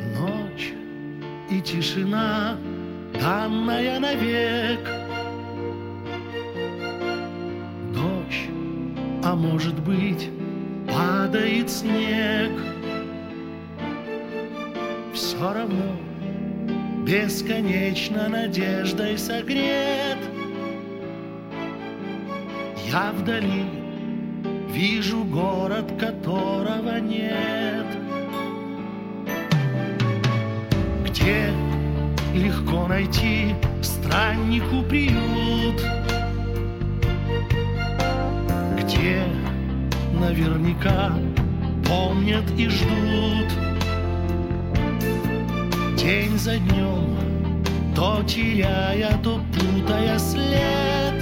Ночь и тишина, данная навек. Дождь, а может быть, падает снег. Все равно бесконечно надеждой согрет. Я вдали вижу город, которого нет, где легко найти страннику приют, где наверняка помнят и ждут. День за днем, то теряя, то путая след,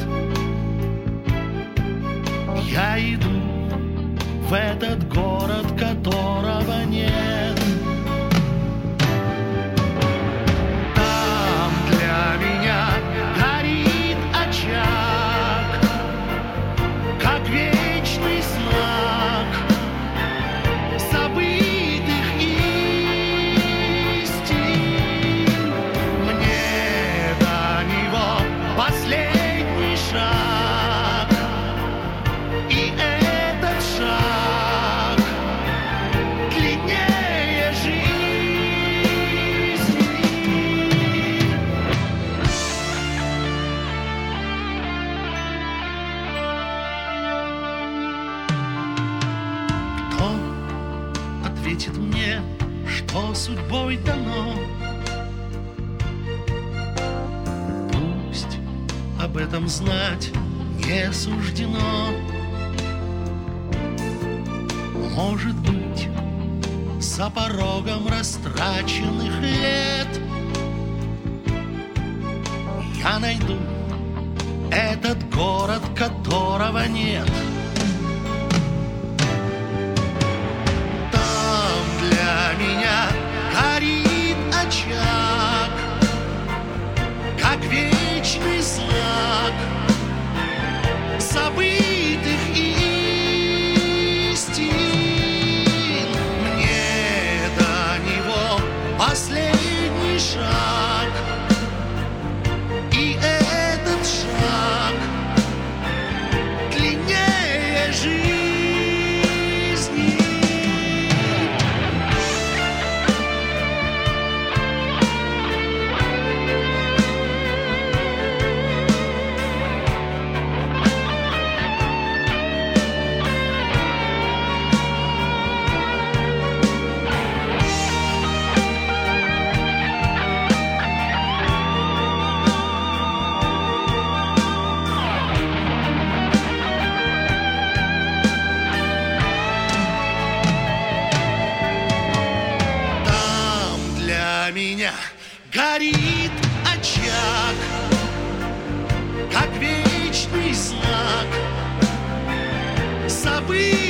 я иду в этот город, которого нет. Там для меня горит очаг, как вечный знак забытых истин. Мне до него последний шаг, и этот шаг длиннее жизни. Кто ответит мне, что судьбой дано? Пусть об этом знать не суждено. Может быть, за порогом растраченных лет я найду этот город, которого нет. Там для меня горит очаг, как вечный знак забытых истин. Мне до него последний шаг, и этот шаг длиннее жизни. Для меня горит очаг, как вечный знак забыть